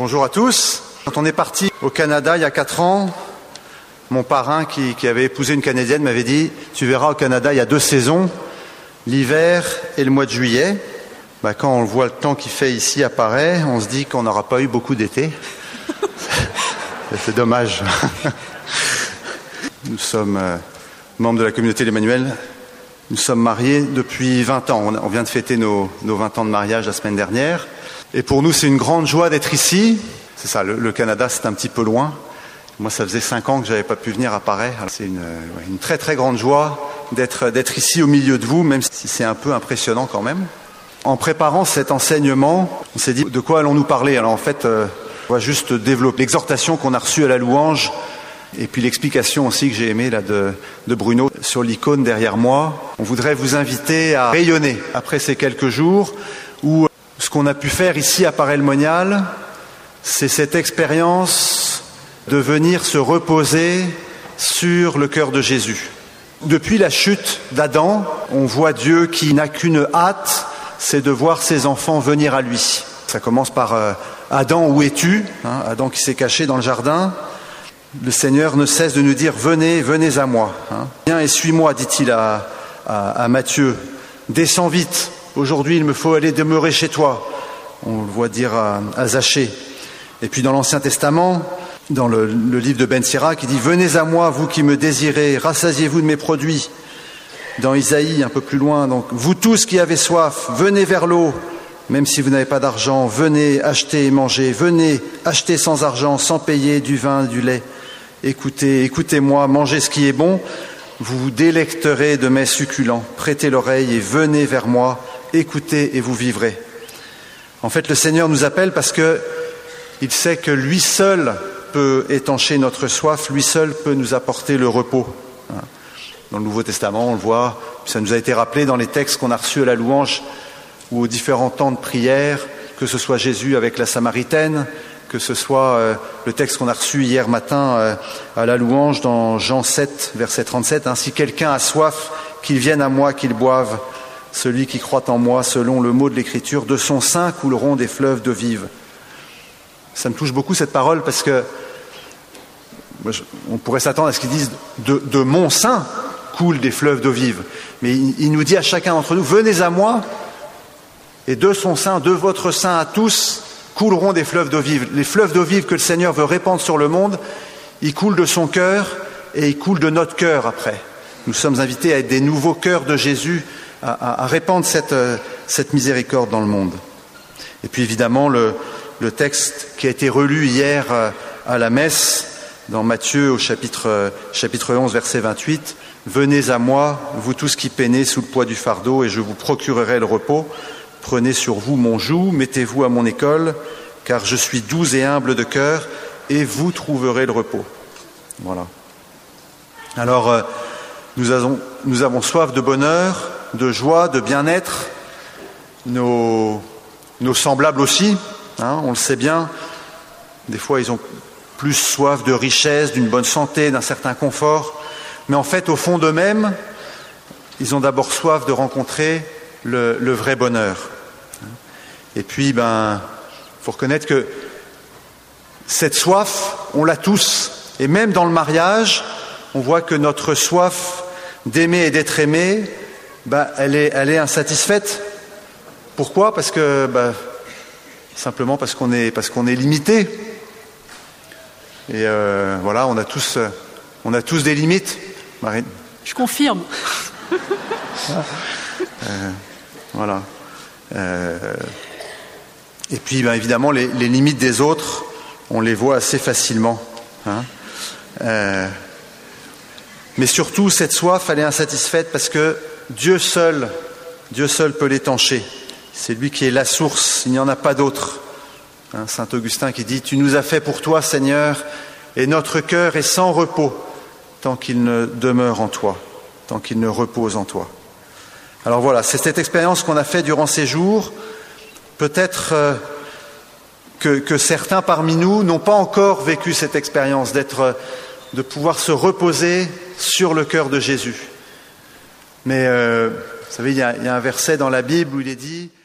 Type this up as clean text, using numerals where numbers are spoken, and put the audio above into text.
Bonjour à tous. Quand on est parti au Canada il y a 4 ans, mon parrain qui avait épousé une Canadienne m'avait dit « Tu verras, au Canada, il y a 2 saisons, l'hiver et le mois de juillet. » Quand on voit le temps qu'il fait ici à Paray, on se dit qu'on n'aura pas eu beaucoup d'été. C'est dommage. Nous sommes membres de la communauté l'Emmanuel. Nous sommes mariés depuis 20 ans. On vient de fêter nos 20 ans de mariage la semaine dernière. Et pour nous, c'est une grande joie d'être ici. C'est ça, le Canada, c'est un petit peu loin. Moi, ça faisait 5 ans que je n'avais pas pu venir à Paray. Alors, c'est une très très grande joie d'être ici au milieu de vous, même si c'est un peu impressionnant quand même. En préparant cet enseignement, on s'est dit de quoi allons-nous parler. Alors en fait, on va juste développer l'exhortation qu'on a reçue à la louange et puis l'explication aussi que j'ai aimée là de Bruno sur l'icône derrière moi. On voudrait vous inviter à rayonner après ces quelques jours où ce qu'on a pu faire ici à Paray-le-Monial, c'est cette expérience de venir se reposer sur le cœur de Jésus. Depuis la chute d'Adam, on voit Dieu qui n'a qu'une hâte, c'est de voir ses enfants venir à lui. Ça commence par Adam, où es-tu ? Adam qui s'est caché dans le jardin. Le Seigneur ne cesse de nous dire, venez, venez à moi. Viens et suis-moi, dit-il à Matthieu. Descends vite, aujourd'hui il me faut aller demeurer chez toi. On le voit dire à Zachée. Et puis dans l'Ancien Testament, dans le livre de Ben Sira, qui dit, venez à moi, vous qui me désirez, rassasiez-vous de mes produits. Dans Isaïe, un peu plus loin, donc, vous tous qui avez soif, venez vers l'eau, même si vous n'avez pas d'argent, venez acheter et manger, venez acheter sans argent, sans payer du vin, du lait. Écoutez-moi, mangez ce qui est bon, vous vous délecterez de mets succulents, prêtez l'oreille et venez vers moi, écoutez et vous vivrez. En fait, le Seigneur nous appelle parce que il sait que lui seul peut étancher notre soif, lui seul peut nous apporter le repos. Dans le Nouveau Testament, on le voit, ça nous a été rappelé dans les textes qu'on a reçus à la louange ou aux différents temps de prière, que ce soit Jésus avec la Samaritaine, que ce soit le texte qu'on a reçu hier matin à la louange dans Jean 7, verset 37. « Si quelqu'un a soif, qu'il vienne à moi, qu'il boive. Celui qui croit en moi, selon le mot de l'Écriture, de son sein couleront des fleuves d'eau vive. » Ça me touche beaucoup cette parole parce que on pourrait s'attendre à ce qu'ils disent de mon sein coulent des fleuves d'eau vive. Mais il nous dit à chacun d'entre nous, venez à moi, et de son sein, de votre sein à tous, couleront des fleuves d'eau vive. Les fleuves d'eau vive que le Seigneur veut répandre sur le monde, ils coulent de son cœur et ils coulent de notre cœur après. Nous sommes invités à être des nouveaux cœurs de Jésus, à répandre cette miséricorde dans le monde. Et puis évidemment, le texte qui a été relu hier à la messe, dans Matthieu au chapitre 11, verset 28, « Venez à moi, vous tous qui peinez sous le poids du fardeau, et je vous procurerai le repos. Prenez sur vous mon joug, mettez-vous à mon école, car je suis doux et humble de cœur, et vous trouverez le repos. » Voilà. Alors, nous avons soif de bonheur, de joie, de bien-être, nos semblables aussi, on le sait bien. Des fois, ils ont plus soif de richesse, d'une bonne santé, d'un certain confort. Mais en fait, au fond d'eux-mêmes, ils ont d'abord soif de rencontrer le vrai bonheur. Et puis, faut reconnaître que cette soif, on l'a tous. Et même dans le mariage, on voit que notre soif d'aimer et d'être aimé, elle est insatisfaite. Pourquoi ? Parce que, simplement parce qu'on est limité. Et voilà, on a tous des limites. Marine. Je confirme. Voilà. Et puis, évidemment, les limites des autres, on les voit assez facilement. Mais surtout, cette soif, elle est insatisfaite parce que Dieu seul peut l'étancher. C'est lui qui est la source, il n'y en a pas d'autre. Saint Augustin qui dit « Tu nous as fait pour toi, Seigneur, et notre cœur est sans repos tant qu'il ne demeure en toi, tant qu'il ne repose en toi. » Alors voilà, c'est cette expérience qu'on a faite durant ces jours. Peut-être que certains parmi nous n'ont pas encore vécu cette expérience de pouvoir se reposer sur le cœur de Jésus. Mais vous savez, il y a un verset dans la Bible où il est dit